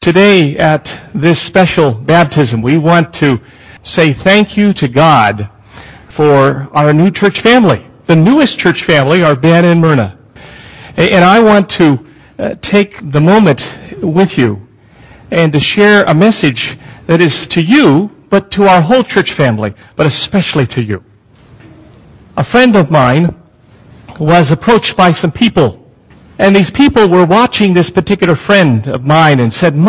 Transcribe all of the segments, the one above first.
Today at this special baptism, we want to say thank you to God for our new church family, the newest church family, our Ben and Myrna. And I want to take the moment with you and to share a message that is to you, but to our whole church family, but especially to you. A friend of mine was approached by some people, and these people were watching this particular friend of mine and said,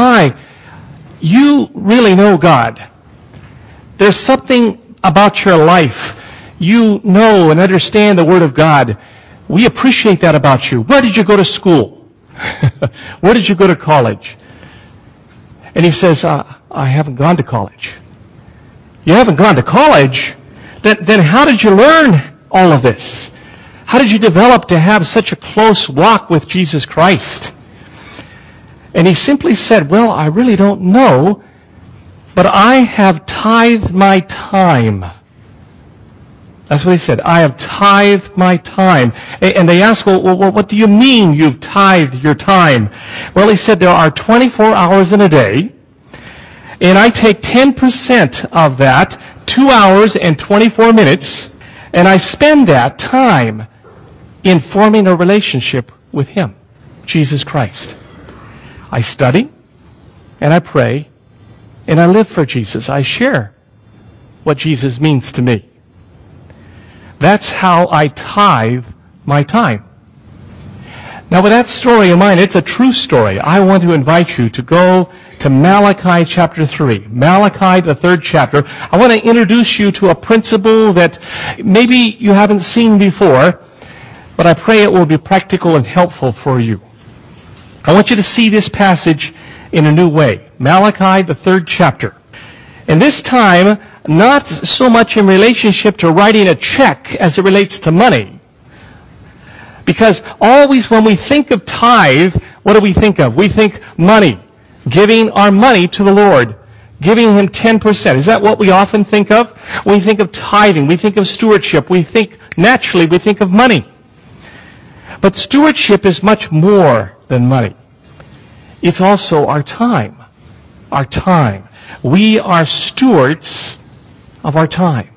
you really know God. There's something about your life. You know and understand the Word of God. We appreciate that about you. Where did you go to school? Where did you go to college? And he says, I haven't gone to college. You haven't gone to college? Then how did you learn all of this? How did you develop to have such a close walk with Jesus Christ? And he simply said, well, I really don't know, but I have tithed my time. That's what he said. I have tithed my time. And they asked, well, what do you mean you've tithed your time? Well, he said, there are 24 hours in a day, and I take 10% of that, 2 hours and 24 minutes, and I spend that time in forming a relationship with Him, Jesus Christ. I study, and I pray, and I live for Jesus. I share what Jesus means to me. That's how I tithe my time. Now, with that story in mind, it's a true story. I want to invite you to go to Malachi chapter 3. Malachi, the 3rd chapter. I want to introduce you to a principle that maybe you haven't seen before, but I pray it will be practical and helpful for you. I want you to see this passage in a new way. Malachi, the 3rd chapter. And this time, not so much in relationship to writing a check as it relates to money. Because always when we think of tithe, what do we think of? We think money. Giving our money to the Lord. Giving Him 10%. Is that what we often think of? When we think of tithing, we think of stewardship. We think of money. But stewardship is much more than money. It's also our time. Our time. We are stewards of our time.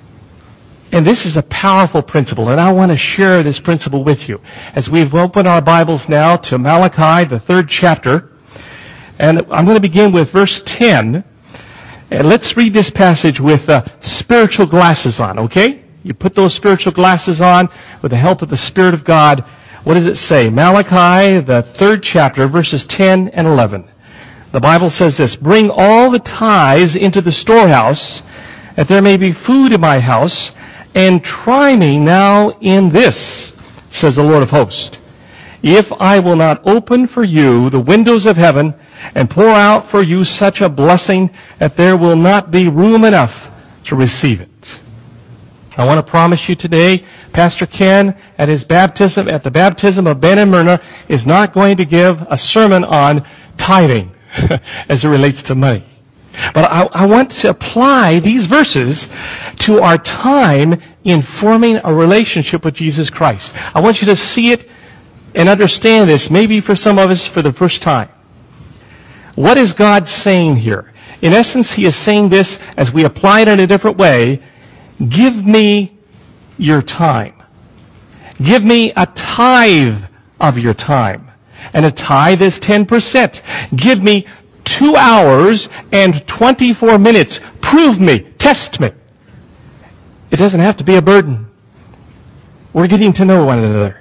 And this is a powerful principle, and I want to share this principle with you. As we've opened our Bibles now to Malachi, the 3rd chapter, and I'm going to begin with verse 10. And let's read this passage with spiritual glasses on, okay? You put those spiritual glasses on with the help of the Spirit of God. What does it say? Malachi, the 3rd chapter, verses 10 and 11. The Bible says this, bring all the tithes into the storehouse, that there may be food in my house, and try me now in this, says the Lord of hosts. If I will not open for you the windows of heaven, and pour out for you such a blessing that there will not be room enough to receive it. I want to promise you today, Pastor Ken, at the baptism of Ben and Myrna, is not going to give a sermon on tithing as it relates to money. But I want to apply these verses to our time in forming a relationship with Jesus Christ. I want you to see it and understand this, maybe for some of us for the first time. What is God saying here? In essence, He is saying this as we apply it in a different way. Give me your time. Give me a tithe of your time. And a tithe is 10%. Give me 2 hours and 24 minutes. Prove me. Test me. It doesn't have to be a burden. We're getting to know one another.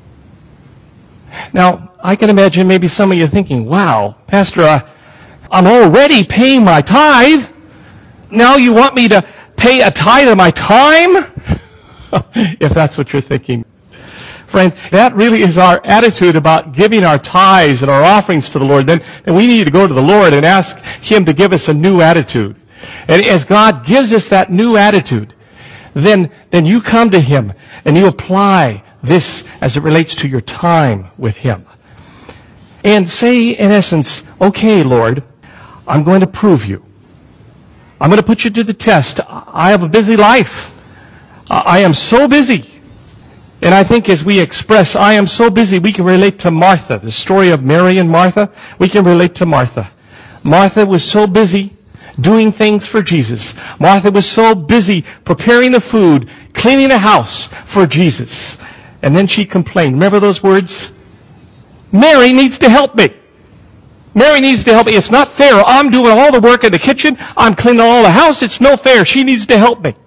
Now, I can imagine maybe some of you thinking, wow, Pastor, I'm already paying my tithe. Now you want me to pay a tithe of my time? If that's what you're thinking. Friend, that really is our attitude about giving our tithes and our offerings to the Lord. Then we need to go to the Lord and ask Him to give us a new attitude. And as God gives us that new attitude, then you come to Him and you apply this as it relates to your time with Him. And say, in essence, okay, Lord, I'm going to prove you. I'm going to put you to the test. I have a busy life. I am so busy. And I think as we express, I am so busy, we can relate to Martha, the story of Mary and Martha. We can relate to Martha. Martha was so busy doing things for Jesus. Martha was so busy preparing the food, cleaning the house for Jesus. And then she complained. Remember those words? Mary needs to help me. Mary needs to help me. It's not fair. I'm doing all the work in the kitchen. I'm cleaning all the house. It's no fair. She needs to help me.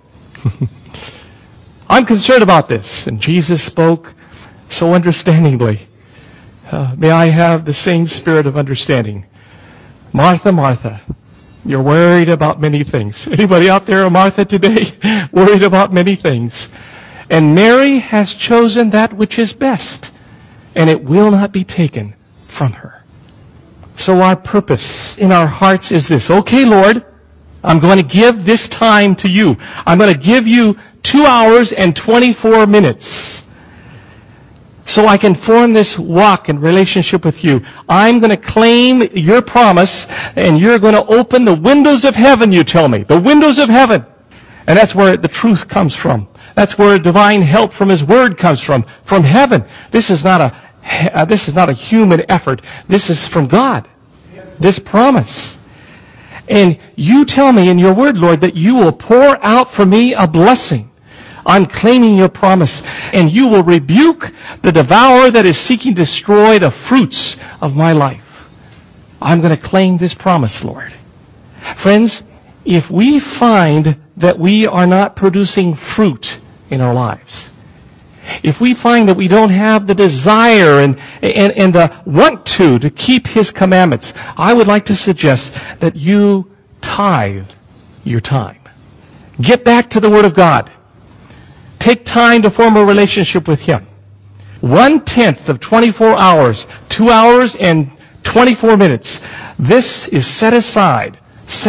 I'm concerned about this. And Jesus spoke so understandingly. May I have the same spirit of understanding. Martha, Martha, you're worried about many things. Anybody out there, Martha, today? Worried about many things. And Mary has chosen that which is best, and it will not be taken from her. So our purpose in our hearts is this. Okay, Lord, I'm going to give this time to you. I'm going to give you 2 hours and 24 minutes. So I can form this walk and relationship with you. I'm going to claim your promise, and you're going to open the windows of heaven, you tell me. The windows of heaven. And that's where the truth comes from. That's where divine help from His Word comes from heaven. This is not a human effort. This is from God. This promise. And you tell me in your Word, Lord, that you will pour out for me a blessing. I'm claiming your promise. And you will rebuke the devourer that is seeking to destroy the fruits of my life. I'm going to claim this promise, Lord. Friends, if we find that we are not producing fruit in our lives, if we find that we don't have the desire and the want to keep His commandments, I would like to suggest that you tithe your time. Get back to the Word of God. Take time to form a relationship with Him. 1/10 of 24 hours, 2 hours and 24 minutes. This is set aside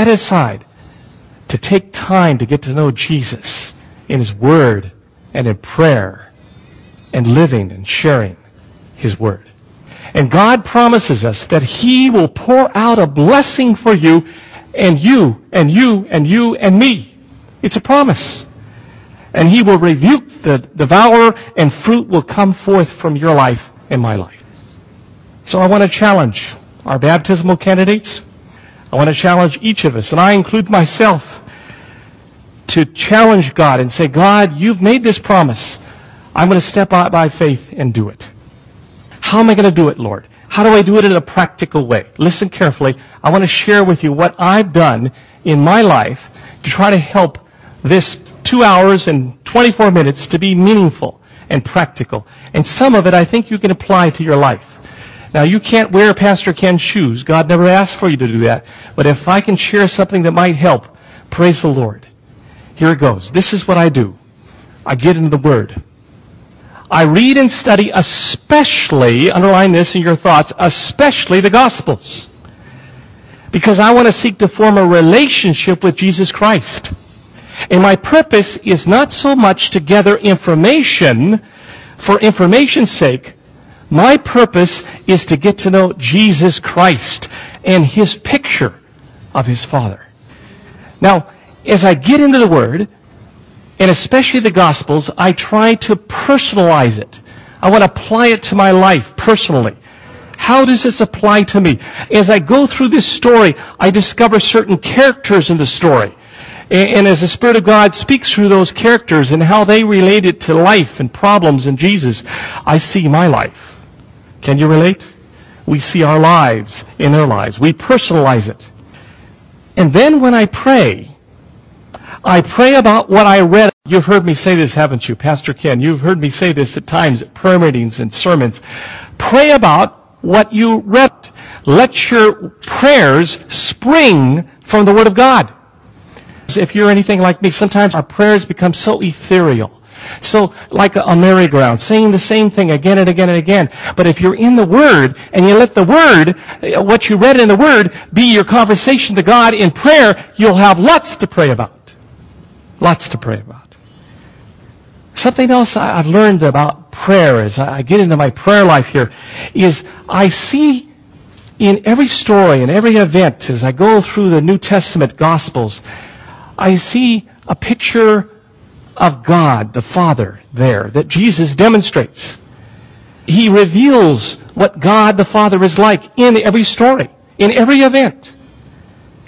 to take time to get to know Jesus in His Word and in prayer and living and sharing His Word. And God promises us that He will pour out a blessing for you and you and you and you and me. It's a promise. And He will rebuke the devourer, and fruit will come forth from your life and my life. So I want to challenge our baptismal candidates. I want to challenge each of us, and I include myself, to challenge God and say, God, you've made this promise. I'm going to step out by faith and do it. How am I going to do it, Lord? How do I do it in a practical way? Listen carefully. I want to share with you what I've done in my life to try to help this 2 hours and 24 minutes to be meaningful and practical. And some of it I think you can apply to your life. Now, you can't wear Pastor Ken's shoes. God never asked for you to do that. But if I can share something that might help, praise the Lord. Here it goes. This is what I do. I get into the Word. I read and study, especially, underline this in your thoughts, especially the Gospels. Because I want to seek to form a relationship with Jesus Christ. And my purpose is not so much to gather information for information's sake. My purpose is to get to know Jesus Christ and His picture of His Father. Now, as I get into the Word, and especially the Gospels, I try to personalize it. I want to apply it to my life personally. How does this apply to me? As I go through this story, I discover certain characters in the story. And as the Spirit of God speaks through those characters and how they relate it to life and problems in Jesus, I see my life. Can you relate? We see our lives in their lives. We personalize it. And then when I pray about what I read. You've heard me say this, haven't you, Pastor Ken? You've heard me say this at times at prayer meetings and sermons. Pray about what you read. Let your prayers spring from the Word of God. If you're anything like me, sometimes our prayers become so ethereal. So like a merry-go-round, saying the same thing again and again and again. But if you're in the Word, and you let the Word, what you read in the Word, be your conversation to God in prayer, you'll have lots to pray about. Lots to pray about. Something else I've learned about prayer as I get into my prayer life here is I see in every story, in every event, as I go through the New Testament Gospels, I see a picture of God, the Father, there, that Jesus demonstrates. He reveals what God the Father is like in every story, in every event.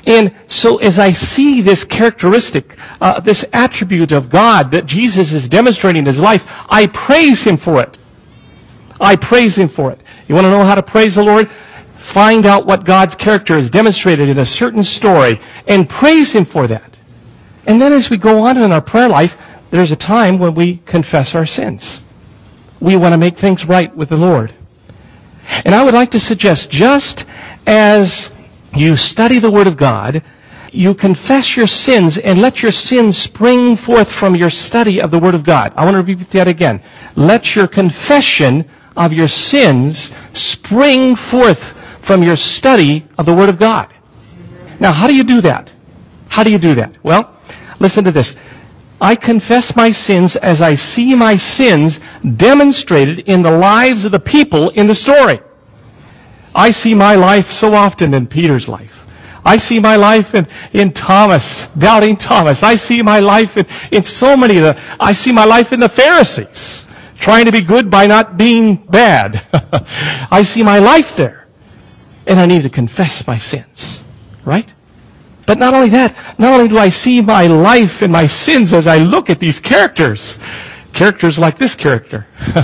And so as I see this characteristic, this attribute of God that Jesus is demonstrating in his life, I praise him for it. I praise him for it. You want to know how to praise the Lord? Find out what God's character is demonstrated in a certain story and praise him for that. And then as we go on in our prayer life, there's a time when we confess our sins. We want to make things right with the Lord. And I would like to suggest, just as you study the Word of God, you confess your sins and let your sins spring forth from your study of the Word of God. I want to repeat that again. Let your confession of your sins spring forth from your study of the Word of God. Now, how do you do that? How do you do that? Well, listen to this. I confess my sins as I see my sins demonstrated in the lives of the people in the story. I see my life so often in Peter's life. I see my life in Thomas, doubting Thomas. I see my life in so many of the, I see my life in the Pharisees, trying to be good by not being bad. I see my life there. And I need to confess my sins. Right? But not only that, not only do I see my life and my sins as I look at these characters like this character,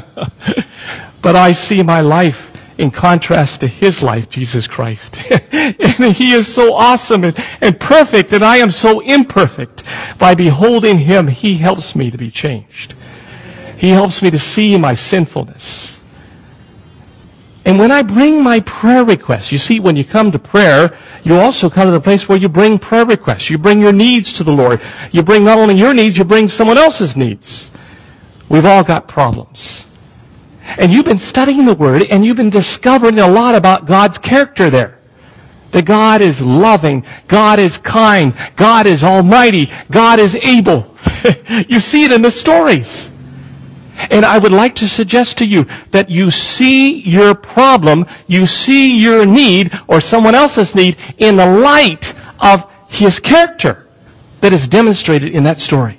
but I see my life in contrast to his life, Jesus Christ. And he is so awesome and perfect, and I am so imperfect. By beholding him, he helps me to be changed. He helps me to see my sinfulness. And when I bring my prayer requests, you see, when you come to prayer, you also come to the place where you bring prayer requests. You bring your needs to the Lord. You bring not only your needs, you bring someone else's needs. We've all got problems. And you've been studying the Word, and you've been discovering a lot about God's character there. That God is loving, God is kind, God is almighty, God is able. You see it in the stories. And I would like to suggest to you that you see your problem, you see your need, or someone else's need, in the light of his character that is demonstrated in that story.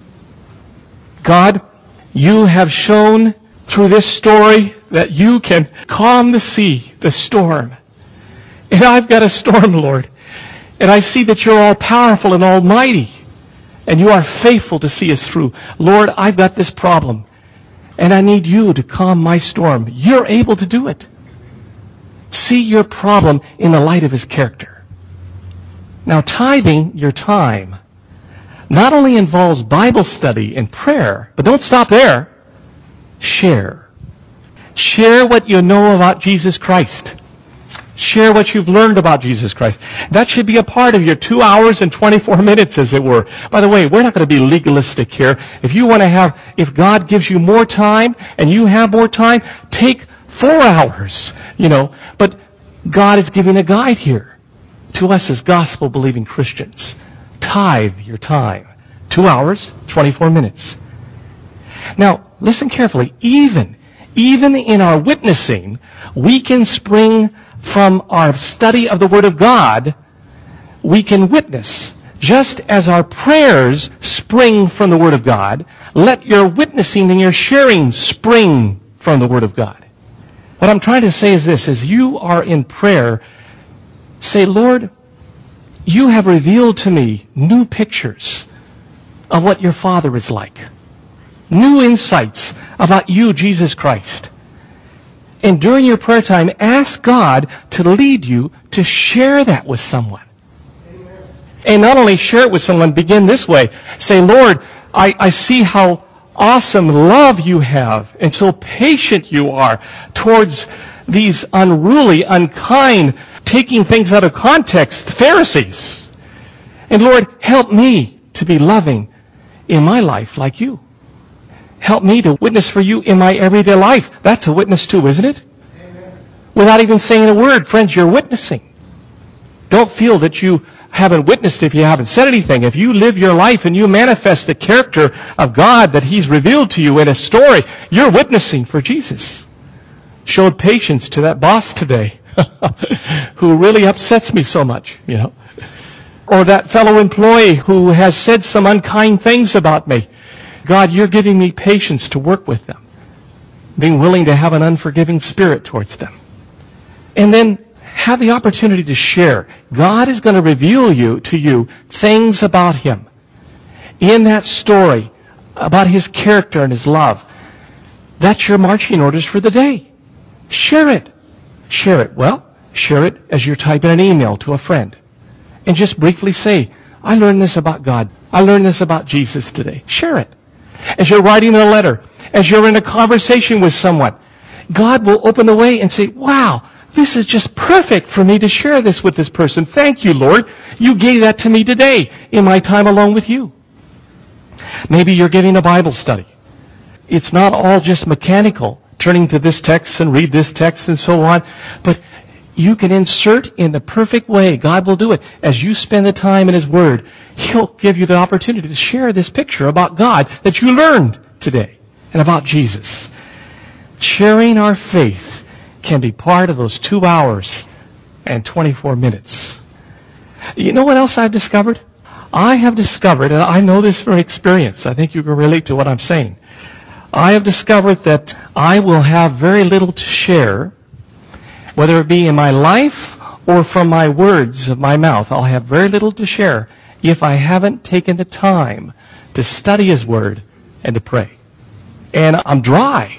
God, you have shown through this story that you can calm the sea, the storm. And I've got a storm, Lord. And I see that you're all powerful and almighty. And you are faithful to see us through. Lord, I've got this problem. And I need you to calm my storm. You're able to do it. See your problem in the light of his character. Now, tithing your time not only involves Bible study and prayer, but don't stop there. Share. Share what you know about Jesus Christ. Share what you've learned about Jesus Christ. That should be a part of your 2 hours and 24 minutes, as it were. By the way, we're not going to be legalistic here. If God gives you more time and you have more time, take 4 hours, But God is giving a guide here to us as gospel-believing Christians. Tithe your time. 2 hours, 24 minutes. Now, listen carefully. Even in our witnessing, we can spring from our study of the Word of God, we can witness. Just as our prayers spring from the Word of God, let your witnessing and your sharing spring from the Word of God. What I'm trying to say is this: as you are in prayer, say, Lord, you have revealed to me new pictures of what your Father is like. New insights about you, Jesus Christ. And during your prayer time, ask God to lead you to share that with someone. Amen. And not only share it with someone, begin this way. Say, Lord, I see how awesome love you have and so patient you are towards these unruly, unkind, taking things out of context Pharisees. And Lord, help me to be loving in my life like you. Help me to witness for you in my everyday life. That's a witness too, isn't it? Amen. Without even saying a word, friends, you're witnessing. Don't feel that you haven't witnessed if you haven't said anything. If you live your life and you manifest the character of God that He's revealed to you in a story, you're witnessing for Jesus. Showed patience to that boss today who really upsets me so much, Or that fellow employee who has said some unkind things about me. God, you're giving me patience to work with them. Being willing to have an unforgiving spirit towards them. And then have the opportunity to share. God is going to reveal to you things about Him. In that story, about His character and His love. That's your marching orders for the day. Share it. Share it. Well, share it as you're typing an email to a friend. And just briefly say, I learned this about God. I learned this about Jesus today. Share it. As you're writing a letter, as you're in a conversation with someone, God will open the way and say, wow, this is just perfect for me to share this with this person. Thank you, Lord. You gave that to me today in my time alone with you. Maybe you're giving a Bible study. It's not all just mechanical, turning to this text and read this text and so on, but you can insert in the perfect way. God will do it. As you spend the time in His Word, He'll give you the opportunity to share this picture about God that you learned today and about Jesus. Sharing our faith can be part of those 2 hours and 24 minutes. You know what else I've discovered? I have discovered, and I know this from experience, I think you can relate to what I'm saying. I have discovered that I will have very little to share, whether it be in my life or from my words of my mouth. I'll have very little to share if I haven't taken the time to study His Word and to pray. And I'm dry.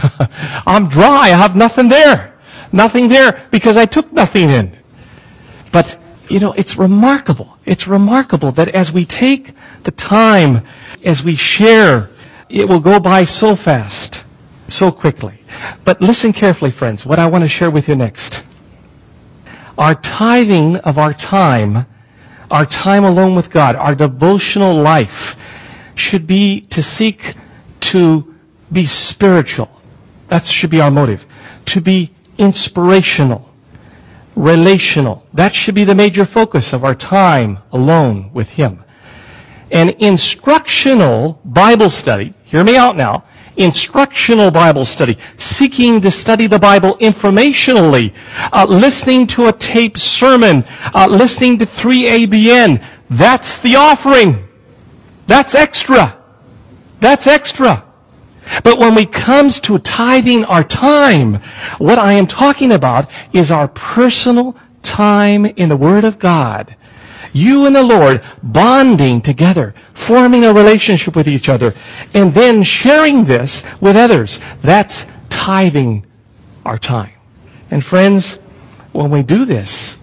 I'm dry. I have nothing there. Nothing there because I took nothing in. But, it's remarkable. It's remarkable that as we take the time, as we share, it will go by so fast, so quickly. But listen carefully, friends, what I want to share with you next. Our tithing of our time alone with God, our devotional life, should be to seek to be spiritual. That should be our motive. To be inspirational, relational. That should be the major focus of our time alone with Him. An instructional Bible study, hear me out now, instructional Bible study, seeking to study the Bible informationally, listening to a taped sermon, listening to 3ABN, that's the offering. That's extra. That's extra. But when it comes to tithing our time, what I am talking about is our personal time in the Word of God. You and the Lord bonding together, forming a relationship with each other, and then sharing this with others. That's tithing our time. And friends, when we do this,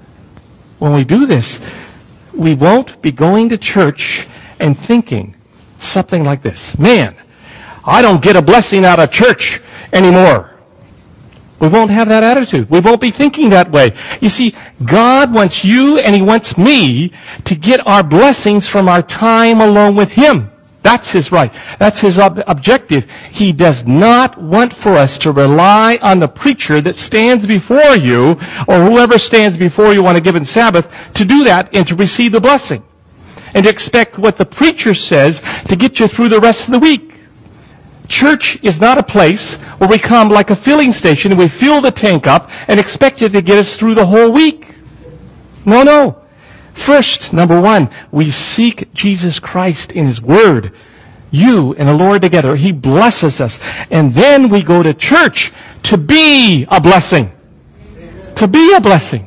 we won't be going to church and thinking something like this. Man, I don't get a blessing out of church anymore. We won't have that attitude. We won't be thinking that way. You see, God wants you and He wants me to get our blessings from our time alone with Him. That's His right. That's His objective. He does not want for us to rely on the preacher that stands before you or whoever stands before you on a given Sabbath to do that and to receive the blessing. And to expect what the preacher says to get you through the rest of the week. Church is not a place where we come like a filling station and we fill the tank up and expect it to get us through the whole week. No. First, number one, we seek Jesus Christ in His Word. You and the Lord together. He blesses us. And then we go to church to be a blessing. To be a blessing.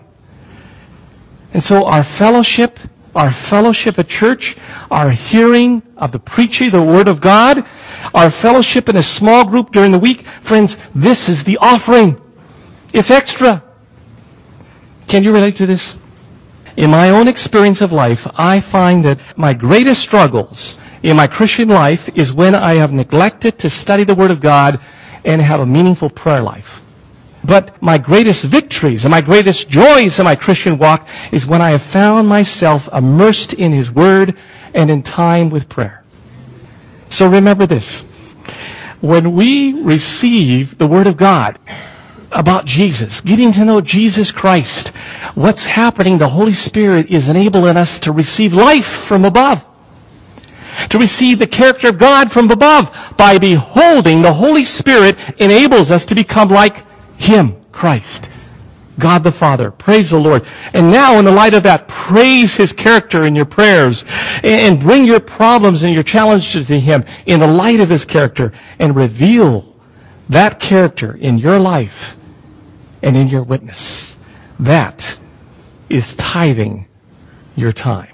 And so our fellowship at church, our hearing of the preaching, the Word of God, our fellowship in a small group during the week, friends, this is the offering. It's extra. Can you relate to this? In my own experience of life, I find that my greatest struggles in my Christian life is when I have neglected to study the Word of God and have a meaningful prayer life. But my greatest victories and my greatest joys in my Christian walk is when I have found myself immersed in His Word and in time with prayer. So remember this. When we receive the Word of God about Jesus, getting to know Jesus Christ, what's happening? The Holy Spirit is enabling us to receive life from above. To receive the character of God from above. By beholding, the Holy Spirit enables us to become like Him, Christ, God the Father. Praise the Lord. And now in the light of that, praise His character in your prayers and bring your problems and your challenges to Him in the light of His character and reveal that character in your life and in your witness. That is tithing your time.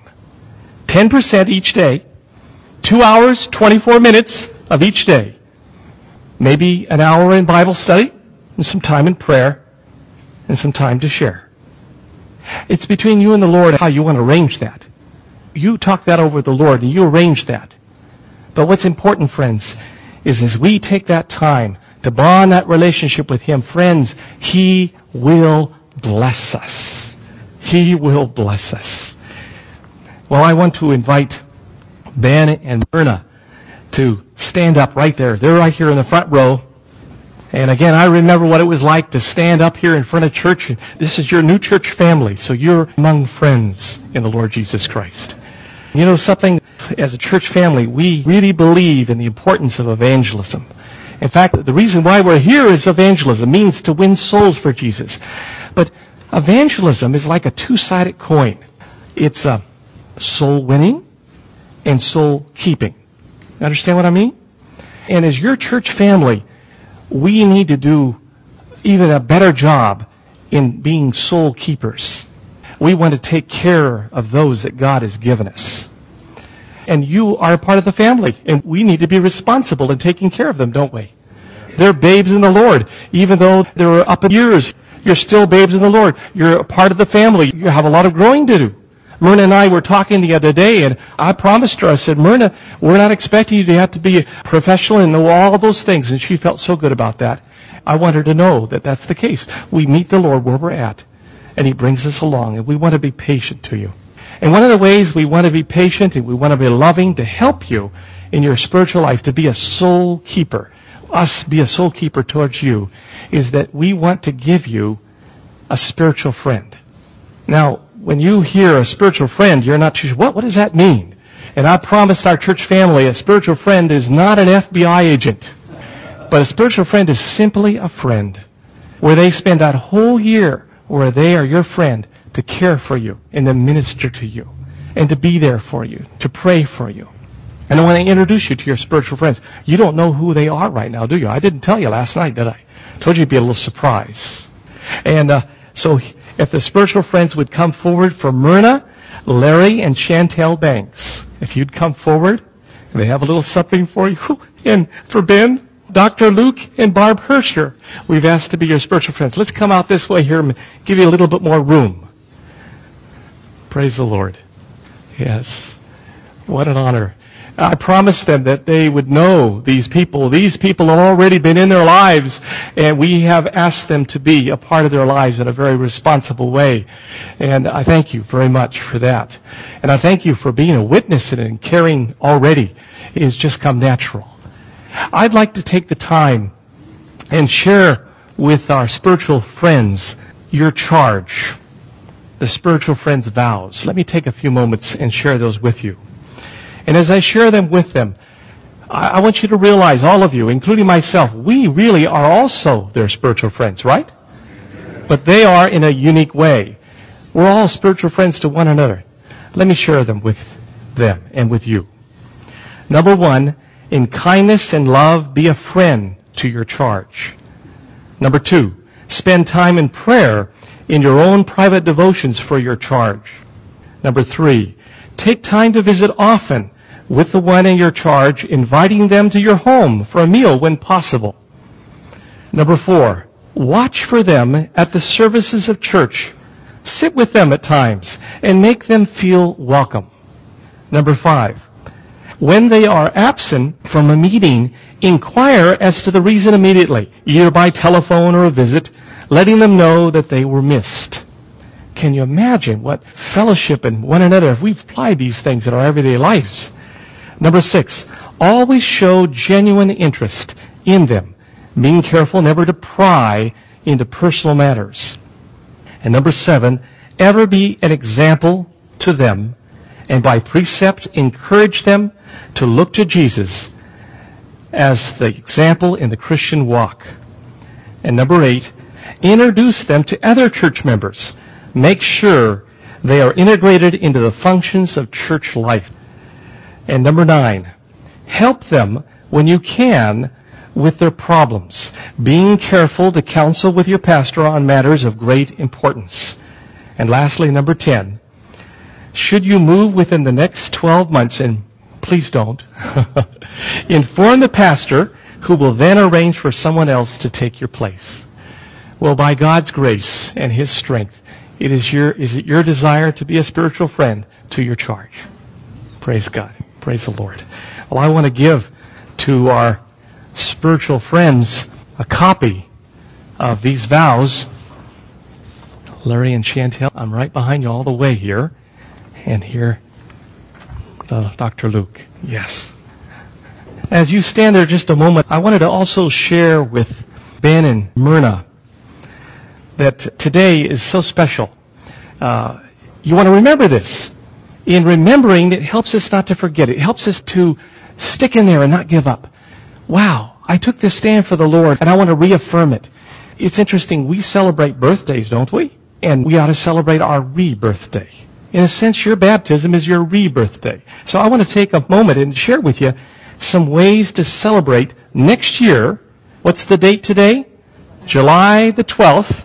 10% each day, 2 hours, 24 minutes of each day. Maybe an hour in Bible study, and some time in prayer, and some time to share. It's between you and the Lord how you want to arrange that. You talk that over with the Lord, and you arrange that. But what's important, friends, is as we take that time to bond that relationship with Him, friends, He will bless us. He will bless us. Well, I want to invite Ben and Myrna to stand up right there. They're right here in the front row. And again, I remember what it was like to stand up here in front of church. This is your new church family, so you're among friends in the Lord Jesus Christ. You know something? As a church family, we really believe in the importance of evangelism. In fact, the reason why we're here is evangelism. It means to win souls for Jesus. But evangelism is like a two-sided coin. It's soul winning and soul keeping. You understand what I mean? And as your church family, we need to do even a better job in being soul keepers. We want to take care of those that God has given us. And you are a part of the family, and we need to be responsible in taking care of them, don't we? They're babes in the Lord. Even though they're up in years, you're still babes in the Lord. You're a part of the family. You have a lot of growing to do. Myrna and I were talking the other day, and I promised her, I said, Myrna, we're not expecting you to have to be a professional and know all those things. And she felt so good about that. I want her to know that that's the case. We meet the Lord where we're at, and He brings us along, and we want to be patient to you. And one of the ways we want to be patient and we want to be loving to help you in your spiritual life, to be a soul keeper, us be a soul keeper towards you, is that we want to give you a spiritual friend. Now, when you hear a spiritual friend, you're not too sure, what does that mean? And I promised our church family a spiritual friend is not an FBI agent, but a spiritual friend is simply a friend where they spend that whole year where they are your friend to care for you and to minister to you and to be there for you, to pray for you. And I want to introduce you to your spiritual friends. You don't know who they are right now, do you? I didn't tell you last night, did I? I told you it'd be a little surprise. And so if the spiritual friends would come forward for Myrna, Larry, and Chantel Banks. If you'd come forward, they have a little something for you. And for Ben, Dr. Luke, and Barb Hersher, we've asked to be your spiritual friends. Let's come out this way here and give you a little bit more room. Praise the Lord. Yes. What an honor. I promised them that they would know these people. These people have already been in their lives, and we have asked them to be a part of their lives in a very responsible way. And I thank you very much for that. And I thank you for being a witness and caring already. It has just come natural. I'd like to take the time and share with our spiritual friends your charge, the spiritual friends' vows. Let me take a few moments and share those with you. And as I share them with them, I want you to realize, all of you, including myself, we really are also their spiritual friends, right? But they are in a unique way. We're all spiritual friends to one another. Let me share them with them and with you. Number one, in kindness and love, be a friend to your charge. Number two, spend time in prayer in your own private devotions for your charge. Number three, take time to visit often with the one in your charge, inviting them to your home for a meal when possible. Number four, watch for them at the services of church. Sit with them at times and make them feel welcome. Number five, when they are absent from a meeting, inquire as to the reason immediately, either by telephone or a visit, letting them know that they were missed. Can you imagine what fellowship and one another if we've applied these things in our everyday lives? Number six, always show genuine interest in them, being careful never to pry into personal matters. And number seven, ever be an example to them, and by precept encourage them to look to Jesus as the example in the Christian walk. And number eight, introduce them to other church members. Make sure they are integrated into the functions of church life. And number nine, help them when you can with their problems, being careful to counsel with your pastor on matters of great importance. And lastly, number 10, should you move within the next 12 months, and please don't, inform the pastor, who will then arrange for someone else to take your place. Well, by God's grace and His strength, is it your desire to be a spiritual friend to your charge? Praise God. Praise the Lord. Well, I want to give to our spiritual friends a copy of these vows. Larry and Chantel, I'm right behind you all the way here. And here, Dr. Luke. Yes. As you stand there just a moment, I wanted to also share with Ben and Myrna that today is so special. You want to remember this. In remembering, it helps us not to forget. It helps us to stick in there and not give up. Wow, I took this stand for the Lord, and I want to reaffirm it. It's interesting, we celebrate birthdays, don't we? And we ought to celebrate our rebirthday. In a sense, your baptism is your rebirthday. So I want to take a moment and share with you some ways to celebrate next year. What's the date today? July the 12th,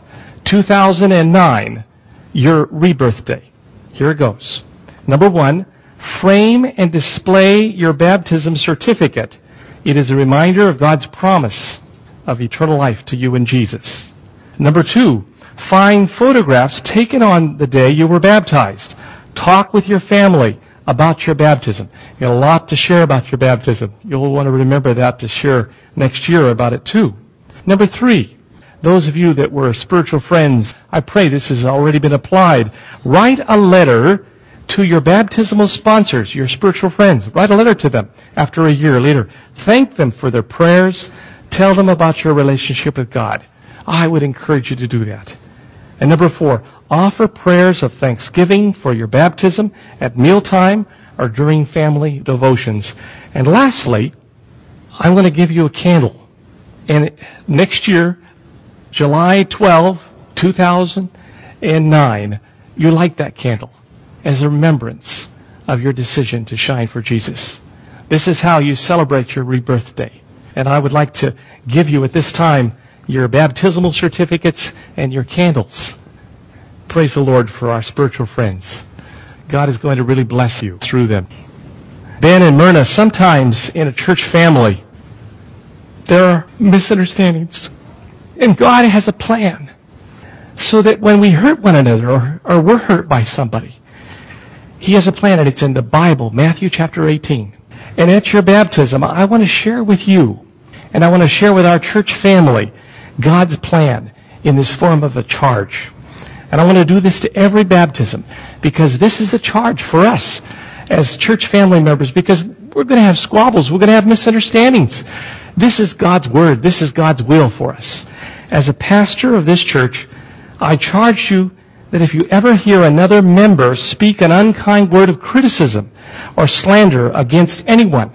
2009, your rebirthday. Here it goes. Number 1, frame and display your baptism certificate. It is a reminder of God's promise of eternal life to you in Jesus. Number 2, find photographs taken on the day you were baptized. Talk with your family about your baptism. You got a lot to share about your baptism. You'll want to remember that to share next year about it too. Number 3, those of you that were spiritual friends, I pray this has already been applied. Write a letter to your baptismal sponsors, your spiritual friends. Write a letter to them after a year later. Thank them for their prayers. Tell them about your relationship with God. I would encourage you to do that. And number 4, offer prayers of thanksgiving for your baptism at mealtime or during family devotions. And lastly, I'm going to give you a candle. And next year, July 12, 2009, you light that candle as a remembrance of your decision to shine for Jesus. This is how you celebrate your rebirth day. And I would like to give you at this time your baptismal certificates and your candles. Praise the Lord for our spiritual friends. God is going to really bless you through them. Ben and Myrna, sometimes in a church family, there are misunderstandings. And God has a plan so that when we hurt one another or we're hurt by somebody, He has a plan, and it's in the Bible, Matthew chapter 18. And at your baptism, I want to share with you, and I want to share with our church family, God's plan in this form of a charge. And I want to do this to every baptism, because this is the charge for us as church family members, because we're going to have squabbles, we're going to have misunderstandings. This is God's word, this is God's will for us. As a pastor of this church, I charge you that if you ever hear another member speak an unkind word of criticism or slander against anyone,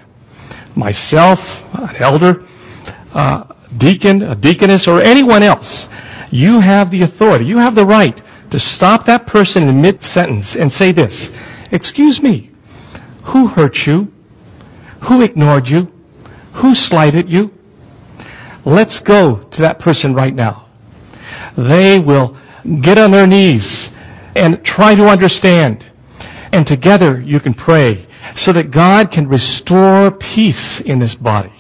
myself, an elder, deacon, a deaconess, or anyone else, you have the authority, you have the right to stop that person in mid-sentence and say this: excuse me, who hurt you? Who ignored you? Who slighted you? Let's go to that person right now. They will get on their knees and try to understand. And together you can pray so that God can restore peace in this body.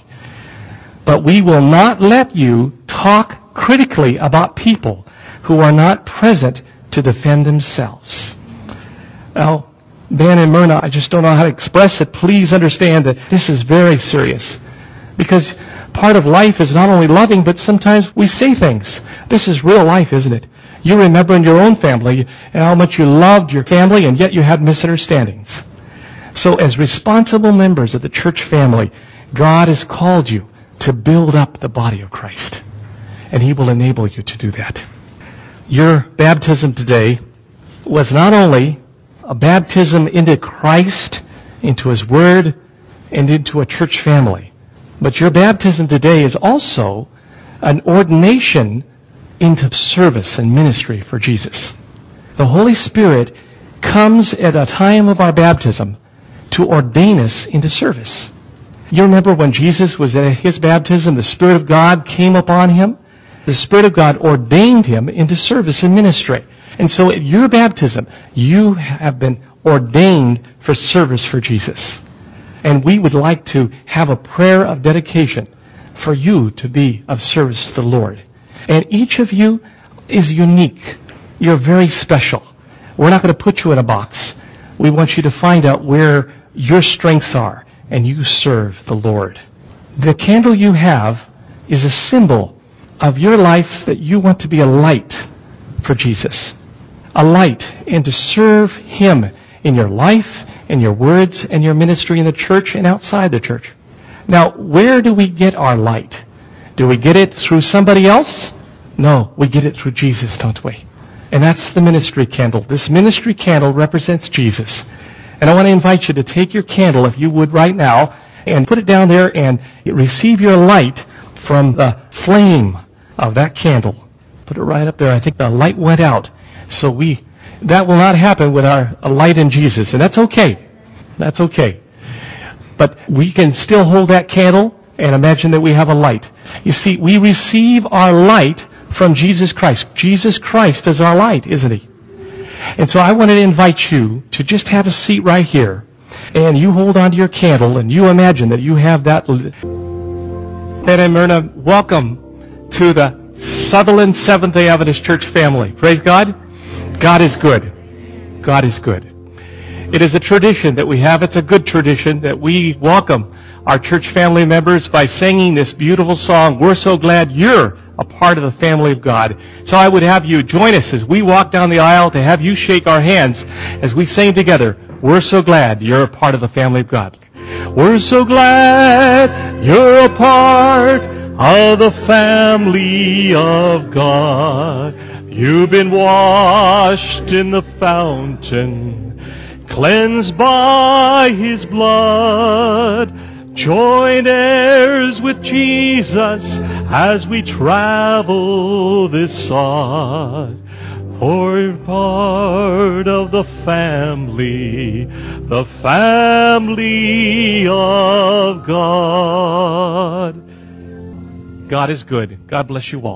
But we will not let you talk critically about people who are not present to defend themselves. Now, Ben and Myrna, I just don't know how to express it. Please understand that this is very serious. Because part of life is not only loving, but sometimes we say things. This is real life, isn't it? You remember in your own family how much you loved your family, and yet you had misunderstandings. So as responsible members of the church family, God has called you to build up the body of Christ. And He will enable you to do that. Your baptism today was not only a baptism into Christ, into His Word, and into a church family, but your baptism today is also an ordination into service and ministry for Jesus. The Holy Spirit comes at a time of our baptism to ordain us into service. You remember when Jesus was at his baptism, the Spirit of God came upon him? The Spirit of God ordained him into service and ministry. And so at your baptism, you have been ordained for service for Jesus. And we would like to have a prayer of dedication for you to be of service to the Lord. And each of you is unique. You're very special. We're not going to put you in a box. We want you to find out where your strengths are, and you serve the Lord. The candle you have is a symbol of your life that you want to be a light for Jesus. A light, and to serve Him in your life, in your words, and your ministry in the church and outside the church. Now, where do we get our light? Do we get it through somebody else? No, we get it through Jesus, don't we? And that's the ministry candle. This ministry candle represents Jesus. And I want to invite you to take your candle, if you would right now, and put it down there and receive your light from the flame of that candle. Put it right up there. I think the light went out. So that will not happen with our light in Jesus. And that's okay. That's okay. But we can still hold that candle and imagine that we have a light. You see, we receive our light from Jesus Christ. Jesus Christ is our light, isn't He? And so I wanted to invite you to just have a seat right here. And you hold on to your candle and you imagine that you have that. And Myrna, welcome to the Sutherland Seventh-day Adventist Church family. Praise God. God is good. God is good. It is a tradition that we have. It's a good tradition that we welcome our church family members by singing this beautiful song. We're so glad you're a part of the family of God. So I would have you join us as we walk down the aisle to have you shake our hands as we sing together. We're so glad you're a part of the family of God. We're so glad you're a part of the family of God. You've been washed in the fountain, cleansed by His blood, joint heirs with Jesus as we travel this sod. For you're part of the family of God. God is good. God bless you all.